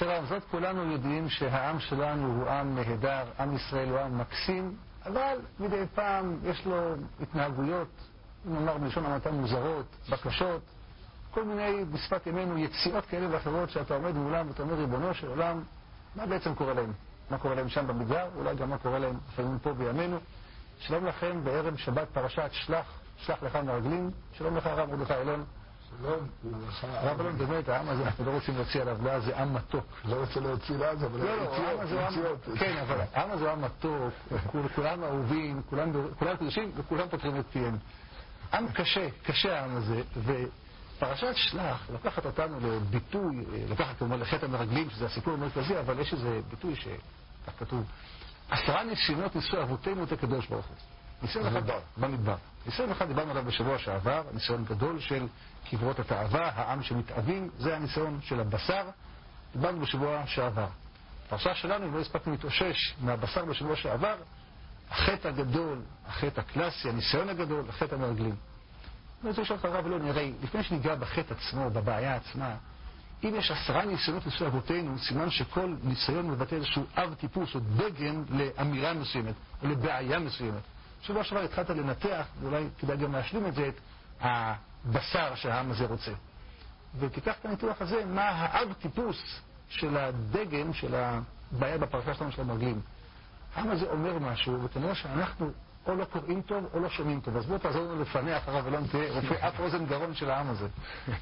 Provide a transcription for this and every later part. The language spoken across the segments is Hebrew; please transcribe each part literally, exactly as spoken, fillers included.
יתרה מזאת, כולנו יודעים שהעם שלנו הוא עם נהדר, עם ישראל הוא עם מקסים, אבל מדי פעם יש לו התנהגויות, אם נאמר בלשון המעטה מוזרות, בקשות, כל מיני בשפת ימינו יציאות כאלה ואחרות שאתה עומד מולם ואתה אומר ריבונו של עולם, מה בעצם קורה להם? מה קורה להם שם במדבר? אולי גם מה קורה להם לפעמים פה בימינו. שלום לכם בערב שבת פרשת שלח, שלח לך מרגלים. שלום לך הרב מרדכי אלון. שלום. הרב אלון, באמת העם הזה אנחנו לא רוצים להוציא עליו, לא, זה עם מתוק. לא רוצה להוציא לעזה, אבל יציאות. כן, אבל העם הזה הוא עם מתוק, כולם אהובים, כולם קדושים וכולם פותחים את פיהם. עם קשה, קשה העם הזה, ופרשת שלח לקחת אותנו לביטוי, לקחת כמובן לחטא המרגלים, שזה הסיפור המרכזי, אבל יש איזה ביטוי שכך כתוב, עשרה ניסיונות ניסו אבותינו את הקדוש ברוך הוא. ניסיון אחד במדבר. ניסיון אחד דיברנו עליו בשבוע שעבר, הניסיון גדול של קברות התאווה, העם שמתאבים, זה הניסיון של הבשר, דיברנו בשבוע שעבר. הפרשה שלנו, אם לא הספקנו להתאושש מהבשר בשבוע שעבר, החטא הגדול, החטא הקלאסי, הניסיון הגדול, החטא המרגלים. אני רוצה לשאול לך הרב אלון, הרי לפני שניגע בחטא עצמו, בבעיה עצמה, אם יש עשרה ניסיונות ניסוי אבותינו, סימן שכל ניסיון מבטא איזשהו אב טיפוס או דגם לאמירה מסוימת, או לבעיה מסוימת. שבוע שעבר התחלת לנתח, ואולי כדאי גם להשלים את זה, את הבשר שהעם הזה רוצה. ותיקח את הניתוח הזה, מה האב טיפוס של הדגם, של הבעיה בפרשה שלנו של המרגלים. העם הזה אומר משהו, וכנראה שאנחנו או לא קוראים טוב או לא שומעים טוב. אז בוא תעזור לנו לפנח, הרב אלון, תהיה רופא אף אוזן גרון של העם הזה.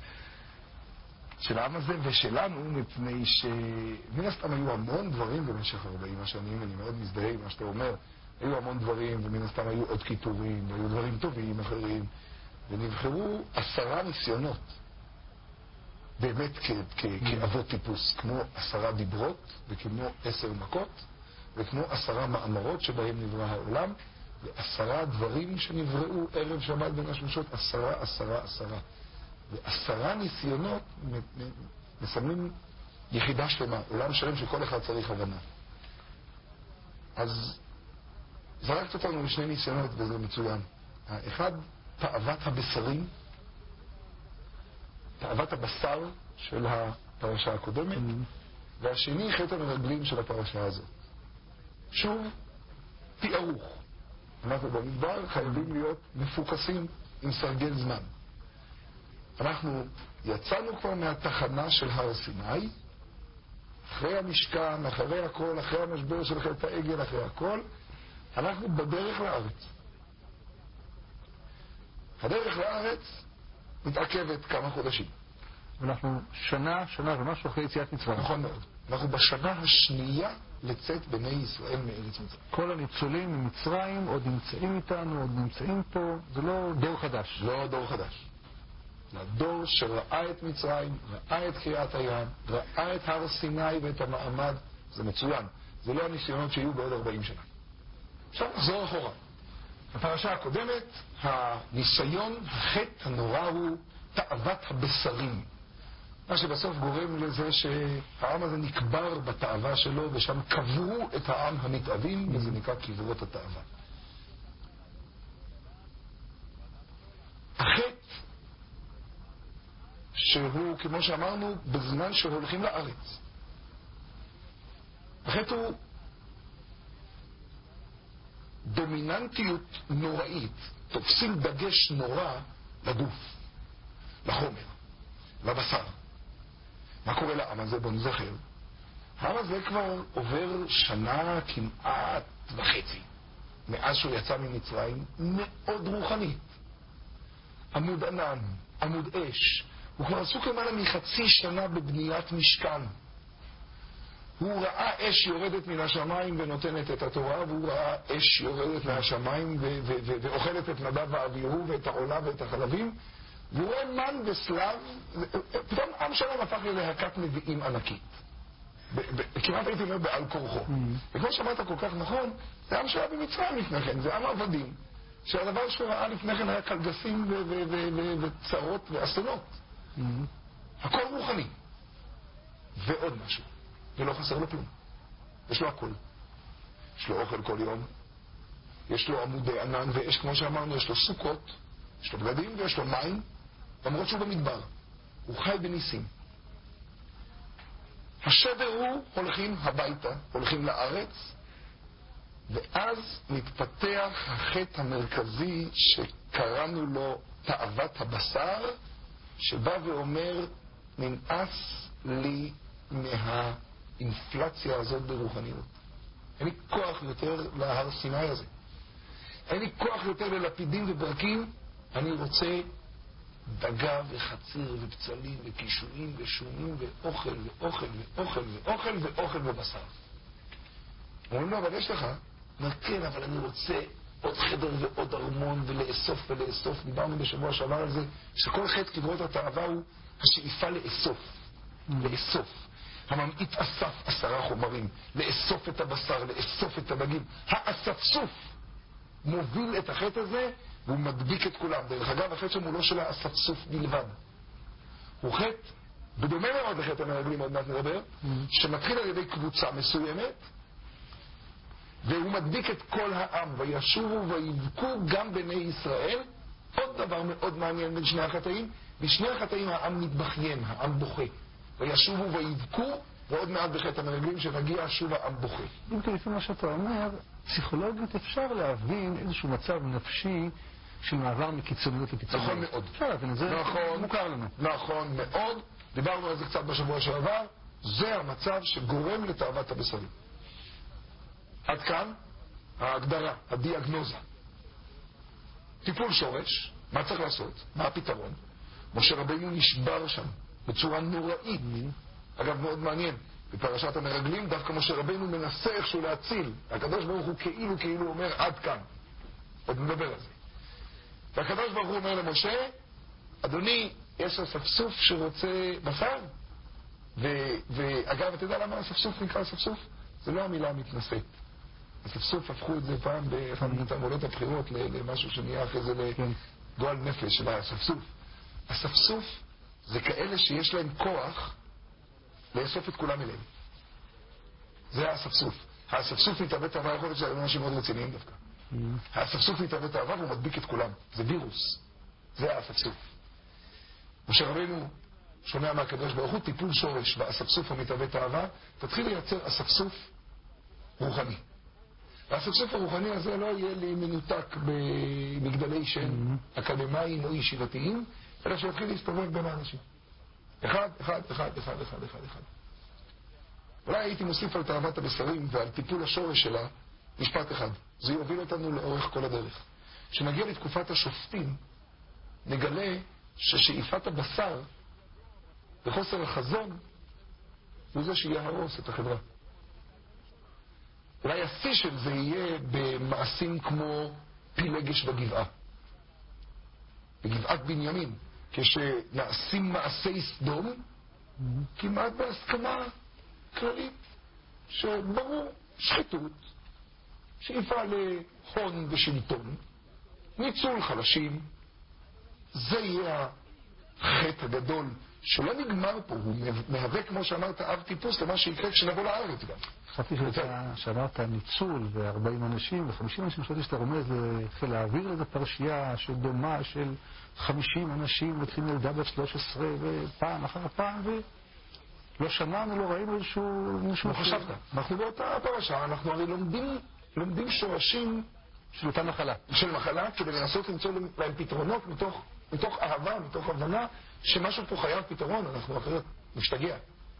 של העם הזה ושלנו, מפני שמן הסתם היו המון דברים במשך ארבעים השנים, אני מאוד מזדהה עם מה שאתה אומר, היו המון דברים, ומן הסתם היו עוד קיטורים, והיו דברים טובים אחרים, ונבחרו עשרה ניסיונות, באמת כאבות טיפוס, כמו עשרה דיברות, וכמו עשר מכות, וכמו עשרה מאמרות שבהם נברא העולם, ועשרה דברים שנבראו ערב שבת בין השמשות, עשרה, עשרה, עשרה. ועשרה ניסיונות מסמלים יחידה שלמה, עולם שלם שכל אחד צריך הבנה. אז זרקת אותנו לשני ניסיונות וזה מצוין. האחד, תאוות הבשרים, תאוות הבשר של הפרשה הקודמת, והשני, חטא המרגלים של הפרשה הזאת. שוב, תיארוך. אנחנו במדבר חייבים להיות מפוקסים עם סרגל זמן. אנחנו יצאנו כבר מהתחנה של הר סיני, אחרי המשכן, אחרי הכל, אחרי המשבר של חטא העגל, אחרי הכל, אנחנו בדרך לארץ. הדרך לארץ מתעכבת כמה חודשים. אנחנו שנה, שנה ומשהו אחרי יציאת מצרים. נכון מאוד. אנחנו בשנה השנייה לצאת בני ישראל מארץ מצרים. כל הניצולים ממצרים עוד נמצאים איתנו, עוד נמצאים פה, זה לא דור חדש. לא דור חדש. הדור שראה את מצרים, ראה את קריאת הים, ראה את הר סיני ואת המעמד, זה מצוין. זה לא הניסיונות שיהיו בעוד ארבעים שנה. עכשיו נחזור אחורה. בפרשה הקודמת, הניסיון, החטא הנורא הוא תאוות הבשרים. מה שבסוף גורם לזה שהעם הזה נקבר בתאווה שלו, ושם קברו את העם המתאבים, וזה נקרא קברות התאווה. החטא, שהוא, כמו שאמרנו, בזמן שהולכים לארץ. החטא הוא דומיננטיות נוראית, תופסים דגש נורא לגוף, לחומר, לבשר. מה קורה לעם הזה? בוא נזכר. העם הזה כבר עובר שנה כמעט וחצי מאז שהוא יצא ממצרים, מאוד רוחנית. עמוד ענן, עמוד אש. הוא כבר עסוק למעלה מחצי שנה בבניית משכן. הוא ראה אש יורדת מן השמיים ונותנת את התורה, והוא ראה אש יורדת מהשמיים ואוכלת את נדב ואביהו ואת העולה ואת החלבים, והוא רואה מן וסלב, פתאום עם שלם הפך ללהקת נביאים ענקית. כמעט הייתי אומר בעל כורחו. וכמו שאמרת כל כך נכון, זה עם שהיה במצרים לפני כן, זה עם עבדים, שהדבר שהוא ראה לפני כן היה קלגסים וצרות ואסונות. הכל רוחני. ועוד משהו. ולא חסר לו כלום. יש לו הכל. יש לו אוכל כל יום. יש לו עמודי ענן ואש, כמו שאמרנו, יש לו סוכות, יש לו בגדים ויש לו מים, למרות שהוא במדבר. הוא חי בניסים. השדר הוא הולכים הביתה, הולכים לארץ, ואז מתפתח החטא המרכזי שקראנו לו תאוות הבשר, שבא ואומר, נמאס לי מהאינפלציה הזאת ברוחניות. אין לי כוח יותר להר סיני הזה. אין לי כוח יותר ללפידים וברקים. אני רוצה דגה וחציר ובצלים וקישואים ושומים ואוכל ואוכל ואוכל ואוכל ואוכל ובשר. אומרים לו, אבל יש לך? אומר, כן, אבל אני רוצה עוד חדר ועוד ארמון ולאסוף ולאסוף. דיברנו בשבוע שעבר על זה, שכל חטא קברות התאווה הוא השאיפה לאסוף. לאסוף. הממעיט אסף עשרה חומרים, לאסוף את הבשר, לאסוף את הדגים. האספסוף מוביל את החטא הזה, והוא מדביק את כולם. דרך אגב, החטא שם הוא לא של האספסוף בלבד. הוא חטא, בדומה מאוד לחטא המרגלים, עוד מעט נדבר, שמתחיל על ידי קבוצה מסוימת, והוא מדביק את כל העם, וישובו ויבכו גם בני ישראל. עוד דבר מאוד מעניין בין שני החטאים, בשני החטאים העם מתבכיין, העם בוכה. וישובו ויבכו, ועוד מעט בחטא המרגלים שנגיע שוב העם בוכה. אם כי לפי מה שאתה אומר, פסיכולוגית אפשר להבין איזשהו מצב נפשי של מעבר מקיצוניות לקיצוניות. נכון מאוד. אפשר להבין, זה נכון, מוכר לנו. נכון מאוד. דיברנו על זה קצת בשבוע שעבר. זה המצב שגורם לתאוות הבשרים. עד כאן ההגדרה, הדיאגנוזה. טיפול שורש, מה צריך לעשות? מה הפתרון? משה רבינו נשבר שם בצורה נוראית. אגב, מאוד מעניין. בפרשת המרגלים דווקא משה רבינו מנסה איכשהו להציל. הקדוש ברוך הוא כאילו כאילו אומר עד כאן. עוד נדבר על זה. והקדוש ברוך הוא אומר למשה, אדוני, יש אספסוף שרוצה בשר? ו- ואגב, אתה יודע למה אספסוף נקרא אספסוף? זה לא המילה המתנשאת. אספסוף הפכו את זה פעם באחד מתעמולות הבחירות למשהו שנהיה אחרי זה לגועל נפש של האספסוף. אספסוף זה כאלה שיש להם כוח לאסוף את כולם אליהם. זה האספסוף. האספסוף מתאווה תאווה, יכול להיות שזה אנשים מאוד רציניים דווקא. האספסוף מתאווה תאווה והוא מדביק את כולם. זה וירוס. זה האספסוף. משה רבינו שומע מהקדוש ברוך הוא, טיפול שורש באספסוף המתאווה תאווה, תתחיל לייצר אספסוף רוחני. והאספסוף הרוחני הזה לא יהיה לי מנותק במגדלי שן אקדמיים או ישיבתיים, אלא שיתחיל להסתובב בין האנשים. אחד, אחד, אחד, אחד, אחד, אחד, אחד. אולי הייתי מוסיף על תאוות הבשרים ועל טיפול השורש שלה משפט אחד. זה יוביל אותנו לאורך כל הדרך. כשנגיע לתקופת השופטים, נגלה ששאיפת הבשר וחוסר החזון הוא זה שיהרוס את החברה. אולי השיא של זה יהיה במעשים כמו פילגש בגבעה. בגבעת בנימין. כשנעשים מעשי סדום, כמעט בהסכמה כללית, שברור, שחיתות, שאיפה להון ושלטון, ניצול חלשים, זה יהיה החטא הגדול, שלא נגמר פה, הוא מהווה, כמו שאמרת, אב טיפוס למה שיקרה כשנבוא לארץ גם. חשבתי שאמרת ניצול ו-ארבעים אנשים ו-חמישים אנשים, חשבתי שאתה רומז לחיל האוויר איזו פרשייה שדומה של חמישים אנשים לוקחים ילדה בת שלוש עשרה ופעם אחר פעם ולא שמענו, לא ראינו איזשהו... לא חשבת. אנחנו באותה פרשה, אנחנו הרי לומדים, לומדים שורשים של אותה מחלה. של מחלה, כדי לנסות למצוא להם פתרונות מתוך, מתוך אהבה, מתוך הבנה שמשהו פה חייב פתרון, אנחנו אחרת משתגע.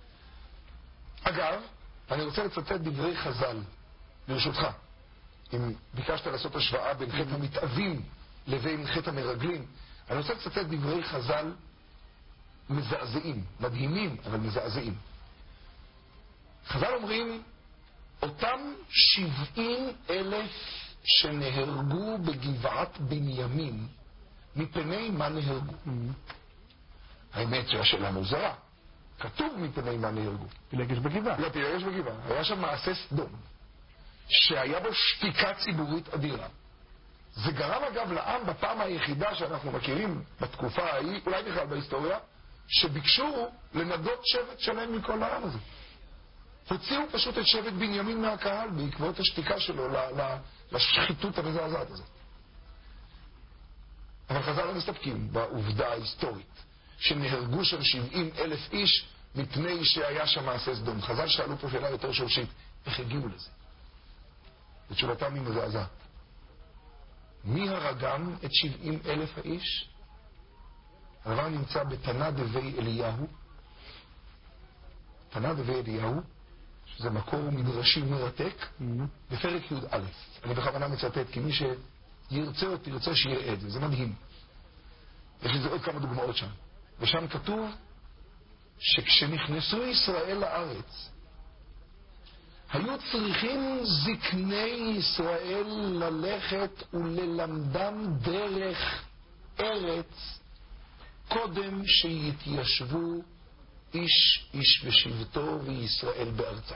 אגב, אני רוצה לצטט דברי חז"ל, ברשותך. אם ביקשת לעשות השוואה בין חטא המתאבים לבין חטא המרגלים, אני רוצה לצטט דברי חז"ל מזעזעים, מדהימים, אבל מזעזעים. חז"ל אומרים, אותם שבעים אלף שנהרגו בגבעת בנימין, מפני מה נהרגו? האמת שהשאלה מוזרה. כתוב מפני מה נהרגו. פילגש בגבעה. לא, פילגש בגבעה. היה שם מעשה סדום, שהיה בו שתיקה ציבורית אדירה. זה גרם אגב לעם בפעם היחידה שאנחנו מכירים בתקופה ההיא, אולי בכלל בהיסטוריה, שביקשו לנדות שבט שלם מכל העם הזה. הוציאו פשוט את שבט בנימין מהקהל בעקבות השתיקה שלו לשחיתות המזעזעת הזאת. אבל חז"ל לא מסתפקים בעובדה ההיסטורית שנהרגו שם שבעים אלף איש מפני שהיה שם מעשה סדום. חז"ל שאלו פה שאלה יותר שורשית, איך הגיעו לזה? ותשובתם היא מזעזעת. מי הרגם את שבעים אלף האיש? הדבר נמצא בתנא דבי אליהו. תנא דבי אליהו, שזה מקור מדרשי מרתק, בפרק י"א. אני בכוונה מצטט, כי מי שירצה או תרצה שיראה את זה, זה מדהים. יש לזה עוד כמה דוגמאות שם. ושם כתוב שכשנכנסו ישראל לארץ, היו צריכים זקני ישראל ללכת וללמדם דרך ארץ קודם שיתיישבו איש איש בשבטו וישראל בארצם.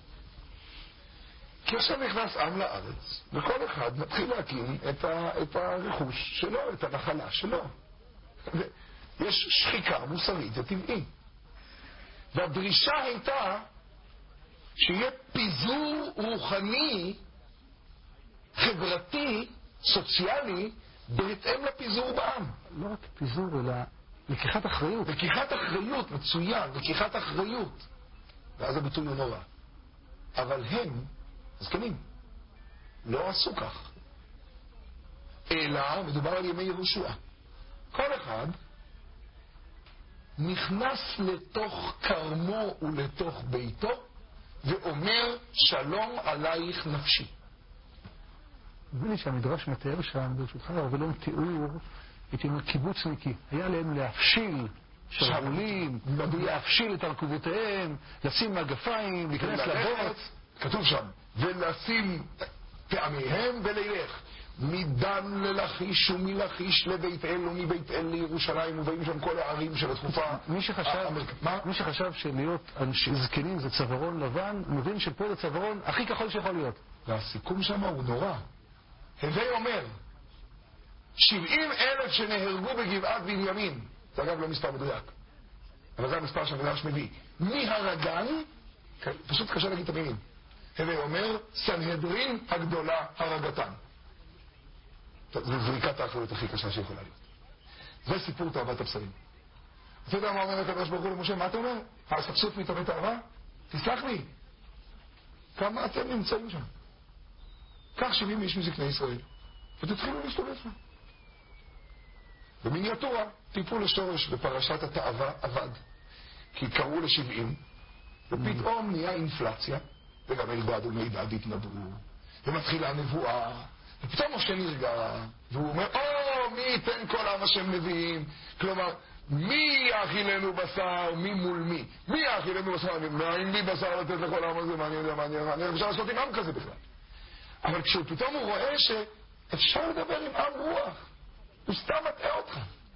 כי עכשיו נכנס עם לארץ, וכל אחד מתחיל להקים את, ה, את הרכוש שלו, את הנחלה שלו. יש שחיקה מוסרית, זה טבעי. והדרישה הייתה שיהיה פיזור רוחני, חברתי, סוציאלי, בהתאם לפיזור בעם. לא רק פיזור, אלא לקיחת אחריות. לקיחת אחריות, מצוין, לקיחת אחריות. ואז הביטוי הוא נורא. אבל הם, הזקנים, לא עשו כך. אלא מדובר על ימי יהושע. כל אחד נכנס לתוך כרמו ולתוך ביתו, ואומר שלום עלייך נפשי. נדמה לי שהמדרש מתאר שם, ברשותך, אבל לא תיאור, הייתי אומר קיבוצניקי. היה להם להפשיל שרוולים, להפשיל את הרכובותיהם, לשים מגפיים, להיכנס לבוץ. כתוב שם, ולשים טעמיהם ולילך. מדן ללכיש ומלכיש לבית אל ומבית אל לירושלים, ובאים שם כל הערים של התקופה. מי שחשב, מי שחשב שלהיות אנשים זקנים זה צווארון לבן, מבין שפה זה צווארון הכי כחול שיכול להיות. והסיכום שם הוא נורא. הווי אומר, שבעים אלף שנהרגו בגבעת בנימין, זה אגב לא מספר מדויק, אבל זה המספר שהמדרש מביא, מי הרגן, פשוט קשה להגיד את המילים, הווי אומר, סנהדרין הגדולה הרגתן. זו זריקת האחריות הכי קשה שיכולה להיות. זה סיפור תאוות הבשרים. אתה יודע מה אומר הקדוש ברוך הוא למשה? מה אתה אומר? האספסות מתאווה תאווה? תסלח לי. כמה אתם נמצאים שם? קח שבעים איש מזקני ישראל ותתחילו להסתובב שם. במיניאטורה טיפול לשורש בפרשת התאווה עבד. כי קראו לשבעים ופתאום נהיה אינפלציה, וגם אלדד ומידד התנבאו ומתחילה נבואה, ופתאום משה נרגע, והוא אומר, או, מי ייתן כל עם השם נביאים? כלומר, מי יאכילנו בשר, מי מול מי? מי יאכילנו בשר? מאין לי בשר לתת לכל העם הזה? מה אני יודע, מה אני יודע, אני אפשר לעשות עם עם כזה בכלל. אבל כשפתאום הוא רואה שאפשר לדבר עם עם רוח, הוא סתם מטעה אותך.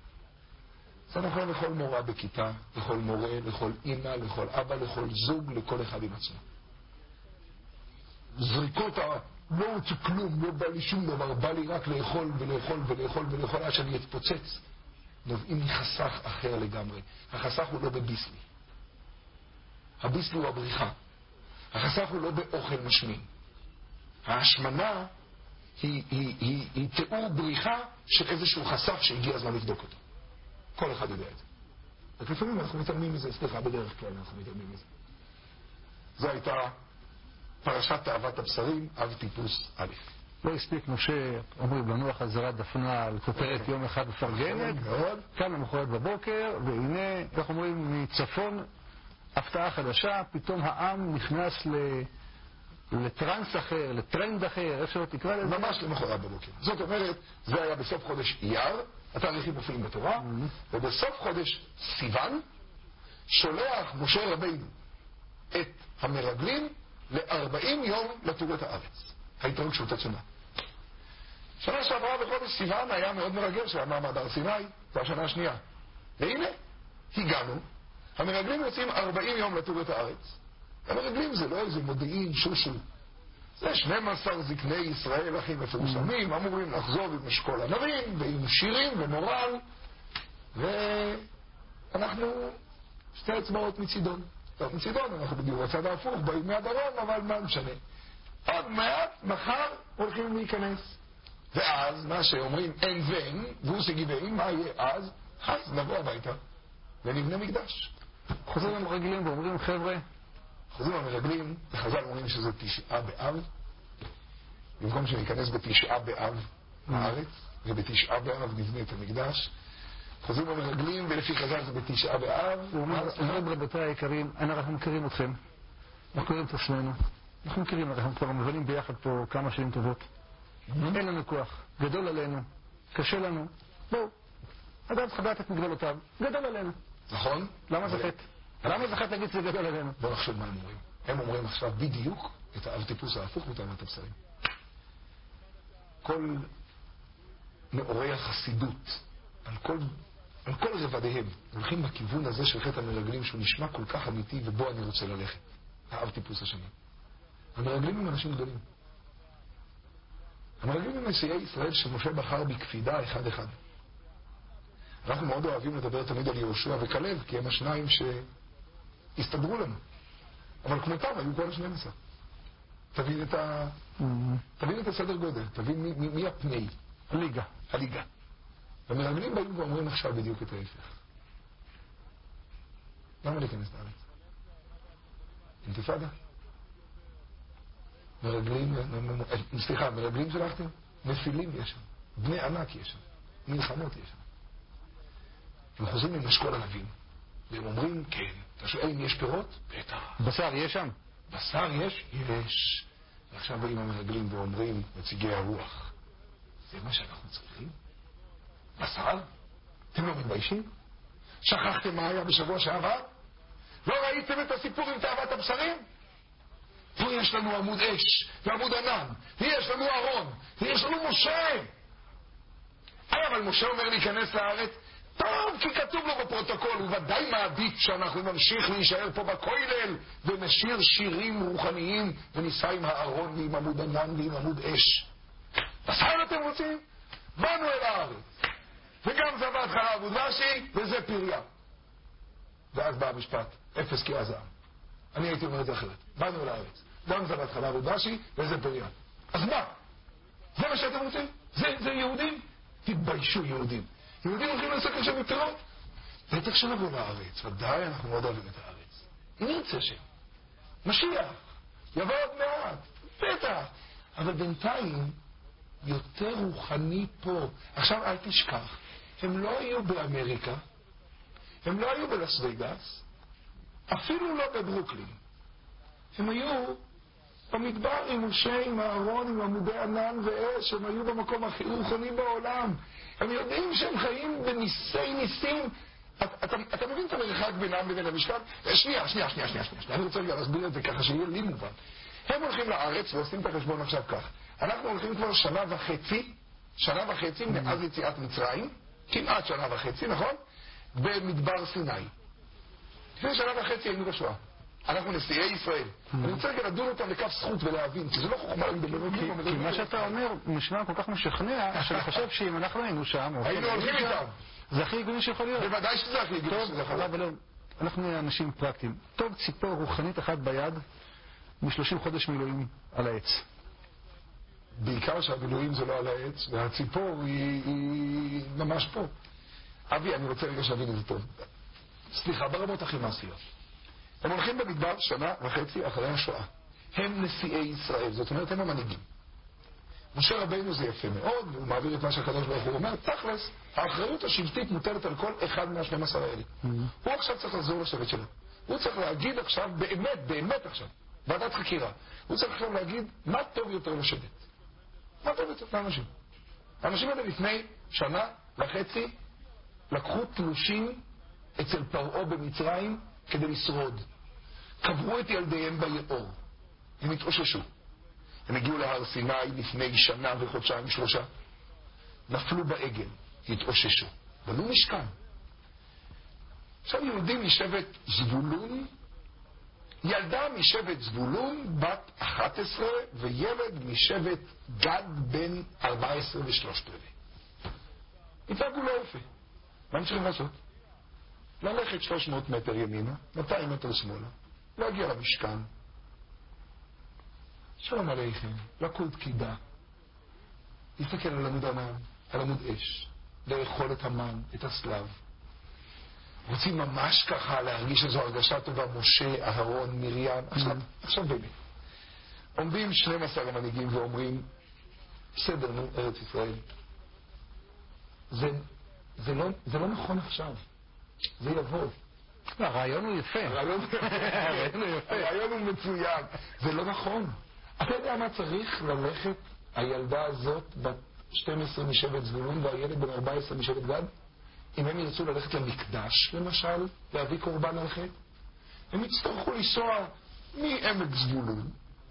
זה נכון לכל מורה בכיתה, לכל מורה, לכל אמא, לכל אבא, לכל זוג, לכל אחד עם עצמו. זריקות ה... לא רוצה כלום, לא בא לי שום דבר, בא לי רק לאכול ולאכול ולאכול ולאכול עד שאני אתפוצץ. נובעים מחסך אחר לגמרי. החסך הוא לא בביסלי. הביסלי הוא הבריחה. החסך הוא לא באוכל משמין. ההשמנה היא, היא, היא, היא תיאור בריחה של איזשהו חסך שהגיע הזמן לבדוק אותו. כל אחד יודע את זה. רק לפעמים אנחנו מתעלמים מזה, סליחה, בדרך כלל אנחנו מתעלמים מזה. זו הייתה פרשת תאוות הבשרים, אב טיפוס א'. לא הספיק משה, אומרים לנוח על זרת דפנה, על כותרת יום אחד מפרגנת, כאן למחרת בבוקר, והנה, איך אומרים, מצפון, הפתעה חדשה, פתאום העם נכנס לטרנס אחר, לטרנד אחר, איך שלא תקרא לזה? ממש למחרת בבוקר. זאת אומרת, זה היה בסוף חודש אייר, התאריכים מופיעים בתורה, ובסוף חודש סיוון, שולח משה רבינו את המרגלים ל-ארבעים יום לתור את הארץ. ההתרגשות עצומה. שנה שעברה בחודש סיוון היה מאוד מרגל שהיה מעמד הר סיני, זו השנה השנייה. והנה, הגענו, המרגלים יוצאים ארבעים יום לתור את הארץ. המרגלים זה לא איזה מודיעין, שושו. זה שנים עשר זקני ישראל הכי מפורסמים, אמורים לחזור עם אשכול ענבים, ועם שירים ומורל, ואנחנו שתי אצבעות מצידון. טוב, מצידון, אנחנו בדיוק הצד ההפוך, באים מהדרום, אבל מה משנה? עוד מעט, מחר, הולכים להיכנס. ואז, מה שאומרים, אין ואין, והוא סגיבאים, מה יהיה אז? אז נבוא הביתה, ונבנה מקדש. חוזרים המרגלים ואומרים, חבר'ה, חוזרים המרגלים, וחז"ל אומרים שזה תשעה באב, במקום שניכנס בתשעה באב לארץ, ובתשעה באב נבנה את המקדש. חוזרים המרגלים, ולפי חז"ל זה בתשעה באב. אומרים, רבותיי היקרים, אנחנו מכירים אתכם, אנחנו מכירים את עצמנו, אנחנו מכירים, אנחנו כבר מבלים ביחד פה כמה שנים טובות. אין לנו כוח, גדול עלינו, קשה לנו, בואו. אדם צריך לדעת את מגבלותיו, גדול עלינו. נכון? למה זה חטא? למה זה חטא להגיד שזה גדול עלינו? בוא נחשוב מה הם אומרים. הם אומרים עכשיו בדיוק את האב טיפוס ההפוך מטעמת הבשרים. כל מאורי החסידות, על כל, על כל רבדיהם, הולכים בכיוון הזה של חטא המרגלים, שהוא נשמע כל כך אמיתי, ובו אני רוצה ללכת. האב טיפוס השני. המרגלים הם אנשים גדולים. המרגלים הם נשיאי ישראל שמשה בחר בקפידה אחד אחד. אנחנו מאוד אוהבים לדבר תמיד על יהושע וכלב, כי הם השניים שהסתדרו לנו. אבל כמותם היו כל השנים עשר. תבין את ה... תבין את הסדר גודל, תבין מי, מי, מי הפני. הליגה. הליגה. והמרגלים באים ואומרים עכשיו בדיוק את ההפך. למה להיכנס לארץ? אינתיפאדה? מרגלים, סליחה, מרגלים שלחתם? נפילים יש שם. בני ענק יש שם. מלחמות יש שם. הם חוזרים עם אשכול ענבים, והם אומרים, כן, אתה שואל אם יש פירות? בטח. בשר יש שם? בשר יש? יש. ועכשיו באים המרגלים ואומרים, נציגי הרוח, זה מה שאנחנו צריכים? בשר? אתם לא מתביישים? שכחתם מה היה בשבוע שעבר? לא ראיתם את הסיפור עם תאוות הבשרים? פה יש לנו עמוד אש, ועמוד ענן, ויש לנו ארון, ויש לנו משה. היי, אבל משה אומר להיכנס לארץ, טוב, כי כתוב לו בפרוטוקול, הוא ודאי מעדיף שאנחנו נמשיך להישאר פה בכולל ונשיר שירים רוחניים וניסה עם הארון ועם עמוד ענן ועם עמוד אש. בשר אתם רוצים? באנו אל הארץ. וגם זבת חלב ודבש וזה פריה. ואז בא המשפט, אפס כי הזעם. אני הייתי אומר את זה אחרת. באנו אל הארץ. גם זבת חלב ודבש וזה פריה. אז מה? זה מה שאתם רוצים? זה, זה יהודים? תתביישו יהודים. יהודים הולכים לעסוק עכשיו בפירות? בטח שנבוא לארץ, ודאי אנחנו מאוד אוהבים את הארץ. אם נרצה שם. משיח, יבוא עוד מעט, בטח. אבל בינתיים, יותר רוחני פה. עכשיו אל תשכח, הם לא היו באמריקה, הם לא היו בלס וגאס, אפילו לא בברוקלין. הם היו במדבר עם משה, עם הארון, עם עמודי ענן ואש, הם היו במקום הכי רוחני בעולם. הם יודעים שהם חיים בניסי ניסים. אתה, אתה, אתה מבין את המרחק בינם ובין המשכן? שנייה, שנייה, שנייה, שנייה, שנייה. אני רוצה רגע להסביר את זה ככה שיהיה לי מובן. הם הולכים לארץ ועושים את החשבון עכשיו כך. אנחנו הולכים כבר שנה וחצי, שנה וחצי מאז יציאת מצרים, כמעט שנה וחצי, נכון? במדבר סיני. לפני שנה וחצי היינו בשואה. אנחנו נשיאי ישראל. אני רוצה רגע לדון אותם לכף זכות ולהבין, כי זה לא חוכמה לדבר. כי מה שאתה אומר משמע כל כך משכנע, שאני חושב שאם אנחנו היינו שם, היינו הולכים איתם. זה הכי הגיוני שיכול להיות. בוודאי שזה הכי הגיוני שזה יכול להיות. אנחנו אנשים פרקטיים. טוב ציפור רוחנית אחת ביד, מ-שלושים חודש מילואים על העץ. בעיקר שהמילואים זה לא על העץ, והציפור היא ממש פה. אבי, אני רוצה רגע להבין את זה טוב. סליחה, ברמות הכי מעשיות. הם הולכים במדבר שנה וחצי אחרי השואה. הם נשיאי ישראל, זאת אומרת, הם המנהיגים. משה רבינו זה יפה מאוד, הוא מעביר את מה שהקדוש ברוך הוא אומר, תכלס, האחריות השבטית מוטלת על כל אחד מה-שנים עשר האלה. הוא עכשיו צריך לחזור לשבט שלו. הוא צריך להגיד עכשיו, באמת, באמת עכשיו, ועדת חקירה. הוא צריך עכשיו להגיד מה טוב יותר לשבט. מה טוב יותר לאנשים. האנשים האלה לפני שנה וחצי לקחו תלושים אצל פרעה במצרים כדי לשרוד. קברו את ילדיהם ביעור. הם התאוששו. הם הגיעו להר סיני לפני שנה וחודשיים שלושה. נפלו בעגל, התאוששו. בנו משכן. עכשיו יהודים משבט זבולון, ילדה משבט זבולון בת אחת עשרה וילד משבט גד בן ארבע עשרה ושלושת רבעי. התנהגו לא יפה. מה הם צריכים לעשות? ללכת שלוש מאות מטר ימינה, מאתיים מטר שמאלה, להגיע למשכן. שלום עליכם, לקוד קידה. להסתכל על עמוד ענן, על עמוד אש, לאכול את המן, את הסלב. רוצים ממש ככה להרגיש איזו הרגשה טובה, משה, אהרון, מרים. עכשיו, עכשיו באמת. עומדים שנים עשר המנהיגים ואומרים, בסדר, נו, ארץ ישראל. זה, זה לא, זה לא נכון עכשיו. זה יבוא. הרעיון הוא יפה. הרעיון הוא יפה. הרעיון הוא מצוין. זה לא נכון. אתה יודע מה צריך ללכת הילדה הזאת בת שתים עשרה משבט זבולון והילד בן ארבע עשרה משבט גד? אם הם ירצו ללכת למקדש, למשל, להביא קורבן על חטא, הם יצטרכו לנסוע מעמק זבולון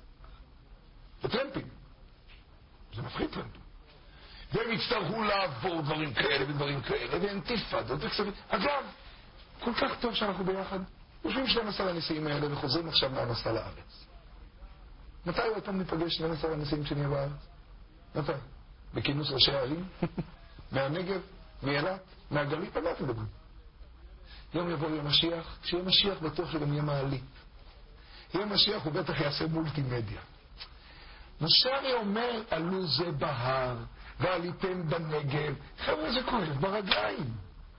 לטרמפים. זה מפחיד טרמפים. והם יצטרכו לעבור דברים כאלה ודברים כאלה, ואינתיפאדות וכספים. אגב, כל כך טוב שאנחנו ביחד. יושבים שנים עשר הנשיאים האלה וחוזרים עכשיו מהמסע לארץ. מתי עוד פעם ניפגש שנים עשר הנשיאים שנהיה בארץ? מתי? בכינוס ראשי הערים? מהנגב? מאילת? מהגליל? על מה אתם מדברים? יום יבוא יום משיח, כשיהיה משיח בטוח שגם יהיה מעלית. יום משיח הוא בטח יעשה מולטימדיה. משה הרי אומר, עלו זה בהר, ועליתם בנגב. חבר'ה, זה כואב ברגליים.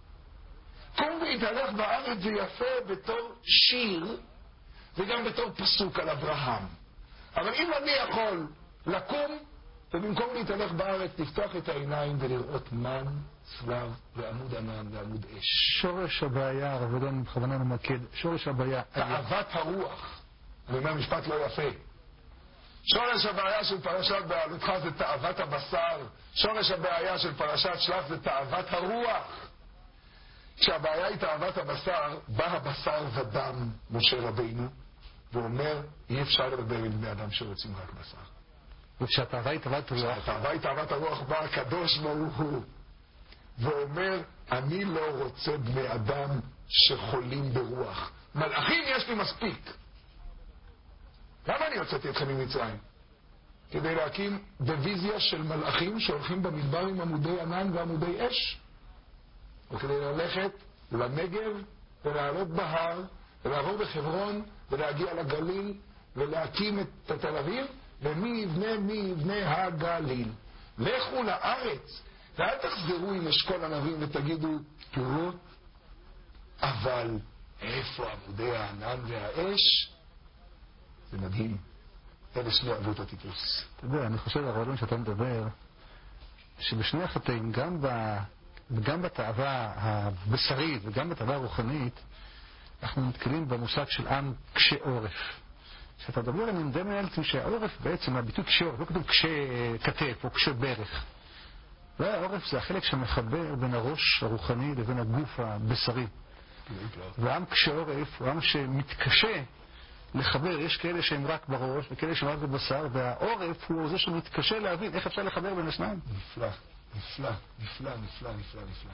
קום והתהלך בארץ זה יפה בתור שיר, וגם בתור פסוק על אברהם. אבל אם אני יכול לקום, ובמקום להתהלך בארץ, לפתוח את העיניים ולראות מן, צלב, ועמוד ענן, ועמוד אש. שורש הבעיה, הרב אדון בכוונה ממקד, שורש הבעיה... תאוות הרוח. אני אומר משפט לא יפה. שורש הבעיה של פרשת בעלותך זה תאוות הבשר. שורש הבעיה של פרשת שלח זה תאוות הרוח. כשהבעיה היא תאוות הבשר, בא הבשר ודם משה רבינו, ואומר, אי אפשר לדבר עם בני אדם שרוצים רק בשר. וכשהתאווה היא תאוות הרוח... כשהתאווה היא תאוות הרוח, בא הקדוש ברוך הוא, ואומר, אני לא רוצה בני אדם שחולים ברוח. מלאכים יש לי מספיק. למה אני הוצאתי אתכם ממצרים? כדי להקים דיוויזיה של מלאכים שהולכים במדבר עם עמודי ענן ועמודי אש. וכדי ללכת לנגב ולעלות בהר ולעבור בחברון ולהגיע לגליל ולהקים את תל אביב, ומי יבנה מי יבנה הגליל. לכו לארץ ואל תחזרו עם אשכול הנביאים ותגידו תורות, אבל איפה עמודי הענן והאש? זה מדהים. אלה שני אבות הטיפוס. אתה יודע, אני חושב הרעיון שאתה מדבר, שבשני החטאים, גם ב... וגם בתאווה הבשרית וגם בתאווה הרוחנית, אנחנו נתקלים במושג של עם קשה עורף. כשאתה מדבר, אני מדמה על עצמי שהעורף בעצם, הביטוי קשה עורף, לא כתוב קשה כתף או קשה ברך. והעורף זה החלק שמחבר בין הראש הרוחני לבין הגוף הבשרי. והעם קשה עורף הוא עם שמתקשה לחבר. יש כאלה שהם רק בראש וכאלה שהם רק בבשר, והעורף הוא זה שמתקשה להבין איך אפשר לחבר בין השניים. נפלא. נפלא, נפלא, נפלא, נפלא, נפלא.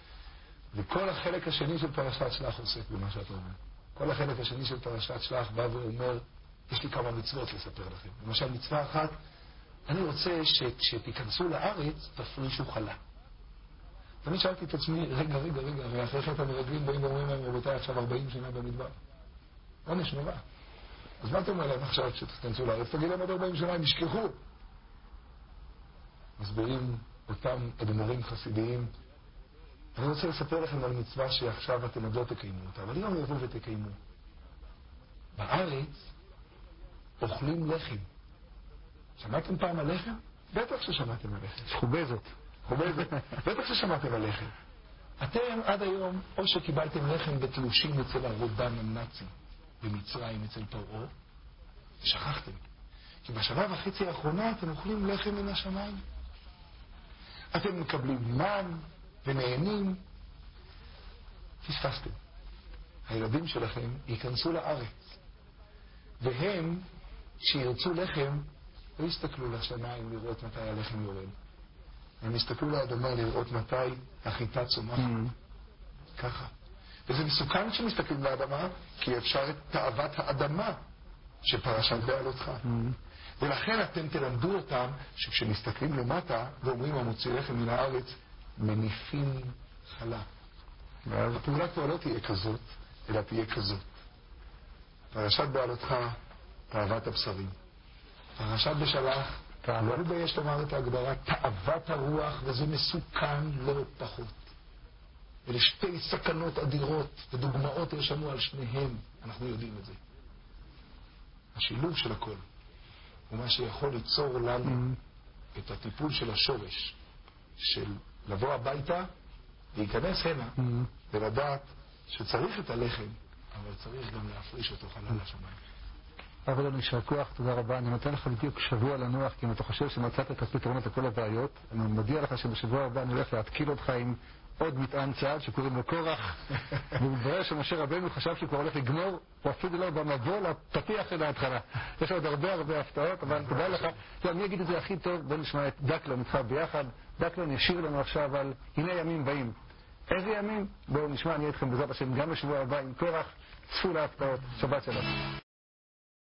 וכל החלק השני של פרשת שלח עוסק במה שאתה אומר. כל החלק השני של פרשת שלח בא ואומר, יש לי כמה מצוות לספר לכם. למשל, מצווה אחת, אני רוצה שתיכנסו לארץ, תפרישו חלה. תמיד שאלתי את עצמי, רגע, רגע, רגע, ואחרי חטא המרגלים באים ואומרים להם, רבותיי, עכשיו ארבעים שנה במדבר. עונש נורא. אז מה אתה אומר להם עכשיו שתיכנסו לארץ? תגיד להם עוד ארבעים שנה, הם ישכחו. מסבירים אותם אדמו"רים חסידיים. אני רוצה לספר לכם על מצווה שעכשיו אתם עוד לא תקיימו אותה, אבל אם יבואו ותקיימו. בארץ אוכלים לחם. שמעתם פעם על לחם? בטח ששמעתם על לחם. חובזת. חובזת. בטח ששמעתם על לחם. אתם עד היום, או שקיבלתם לחם בתלושים אצל הרודן הנאצי במצרים אצל פרעה, שכחתם. כי בשנה וחצי האחרונה אתם אוכלים לחם מן השמיים. אתם מקבלים מן ונהנים. פספסתם. הילדים שלכם ייכנסו לארץ, והם, כשירצו לחם, לא יסתכלו לשמיים לראות מתי הלחם יורד. הם יסתכלו לאדמה לראות מתי החיטה צומחת. Mm. ככה. וזה מסוכן כשמסתכלים לאדמה, כי אפשר את תאוות האדמה שפרשת בעלותך. Mm. ולכן אתם תלמדו אותם שכשמסתכלים למטה ואומרים המוציא לחם מן הארץ, מניפים חלה. הפעולה כבר לא תהיה כזאת, אלא תהיה כזאת. פרשת בעלותך, תאוות הבשרים. פרשת בשלח, לא מתבייש לומר את ההגדרה, תאוות הרוח, וזה מסוכן לא פחות. אלה שתי סכנות אדירות, ודוגמאות יש לנו על שניהם, אנחנו יודעים את זה. השילוב של הכל הוא מה שיכול ליצור לנו את הטיפול של השורש, של לבוא הביתה, להיכנס הנה, ולדעת שצריך את הלחם, אבל צריך גם להפריש אותו חלל השמיים. אבל אני יישר כוח, תודה רבה. אני נותן לך בדיוק שבוע לנוח, כי אם אתה חושב שמצאת את הפתרונות לכל הבעיות, אני מודיע לך שבשבוע הבא אני הולך להתקיל אותך עם עוד מטען צעד שקוראים לו קורח, ומתברר שמשה רבנו חשב שהוא כבר הולך לגמור, הוא אפילו לא במבוא לפתיח של ההתחלה. יש עוד הרבה הרבה הפתעות, אבל תודה לך. אני אגיד את זה הכי טוב, בוא נשמע את דקלון איתך ביחד. דקלון ישיר לנו עכשיו על הנה ימים באים. איזה ימים? בואו נשמע, אני אהיה איתכם בעזרת השם גם בשבוע הבא עם קורח. צפו להפתעות. שבת שלום.